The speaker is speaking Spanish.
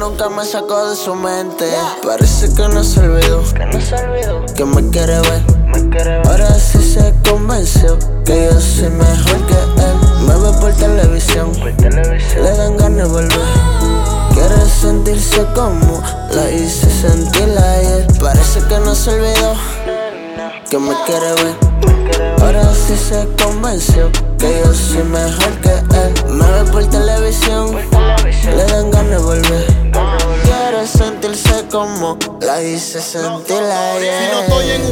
nunca me sacó de su mente. Parece que no se olvidó, que me quiere ver. Ahora sí se convenció que yo soy mejor que él. Me ve por televisión, le dan ganas de volver. Quiere sentirse como la hice sentir ayer. Parece que no se olvidó, que me quiere ver. Ahora sí se convenció que yo soy mejor que él. Me ve por televisión, le dan ganas de volver. Quiere sentirse como la hice sentir ayer. Si no estoy en